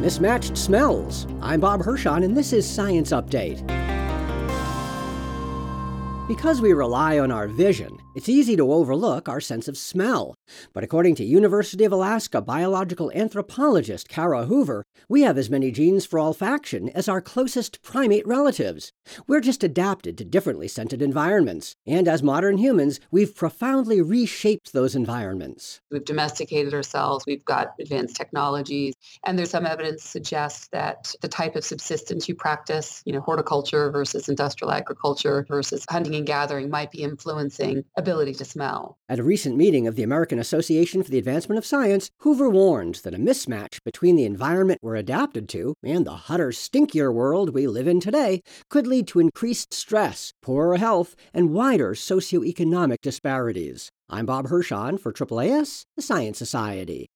mismatched smells. I'm Bob Hirschon, and this is Science Update. Because we rely on our vision, it's easy to overlook our sense of smell. But according to University of Alaska biological anthropologist Kara Hoover, we have as many genes for olfaction as our closest primate relatives. We're just adapted to differently scented environments. And as modern humans, we've profoundly reshaped those environments. We've domesticated ourselves, we've got advanced technologies, and there's some evidence to suggest that the type of subsistence you practice, horticulture versus industrial agriculture versus hunting and gathering, might be influencing ability to smell. At a recent meeting of the American Association for the Advancement of Science, Hoover warned that a mismatch between the environment we're adapted to and the hotter, stinkier world we live in today could lead to increased stress, poorer health, and wider socioeconomic disparities. I'm Bob Hirschon for AAAS, the Science Society.